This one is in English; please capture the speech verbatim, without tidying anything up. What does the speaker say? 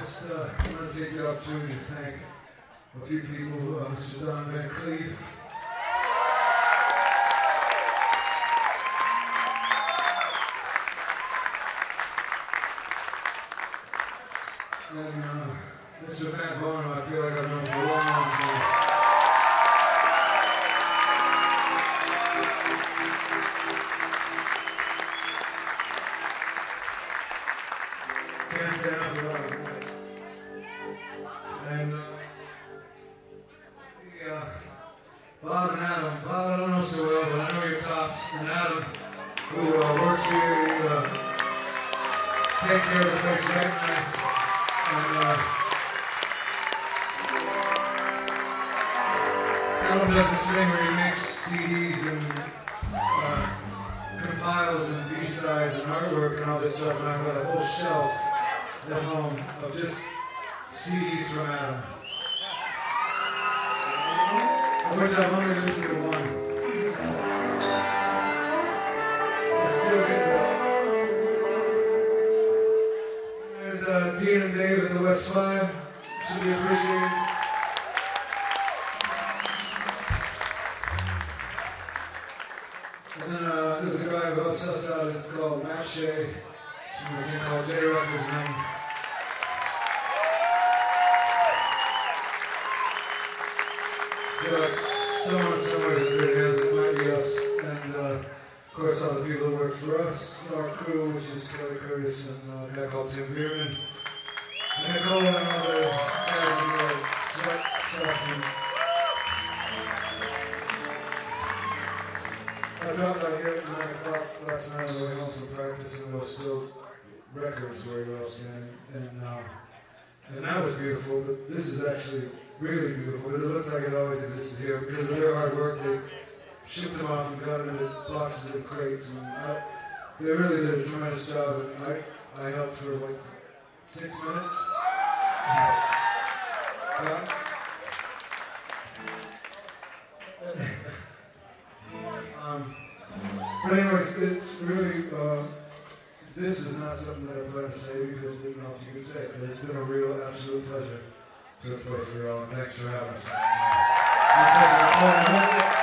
just uh, I'm going to take the opportunity to thank a few people, uh, Mister Don Van Cleef. And uh, Mister Matt Bono, I feel like I've known for a long, long time. Can't say enough about it. And uh, the, uh, Bob and Adam, Bob I don't know so well, but I know your tops. And Adam, who uh, works here, he uh, takes care of the place right nice. And uh, Adam does this thing where he makes C Ds and uh, compiles and B-sides and artwork and all this stuff, and I've got a whole shelf at home of just C Ds from Adam, of which I've only listened to one. I'm still getting it up. There's uh, Dean and Dave at the West Five. Should be appreciated. And then uh, there's a guy who helps us out. It's called Matt Shea. Something called J Records name. I feel like someone somewhere is in good hands. It might be us. And uh, of course, all the people that work for us, our crew, which is Kelly Curtis and uh, a guy called Tim Bierman, and Nicole and all the guys who do sweat stuff. And I dropped out here at nine o'clock last night on the way home from practice, and there was still records where you all standing. And, uh, and that was beautiful, but this is actually really beautiful because it looks like it always existed here. Because of their hard work, they shipped them off and got them into boxes and crates, and I, they really did a tremendous job. And I, I helped for like six minutes. Yeah. um, but anyways, it's really, uh, this is not something that I planned to say because I didn't know if you could say it, but it's been a real, absolute pleasure to play for you all, and thanks for having us.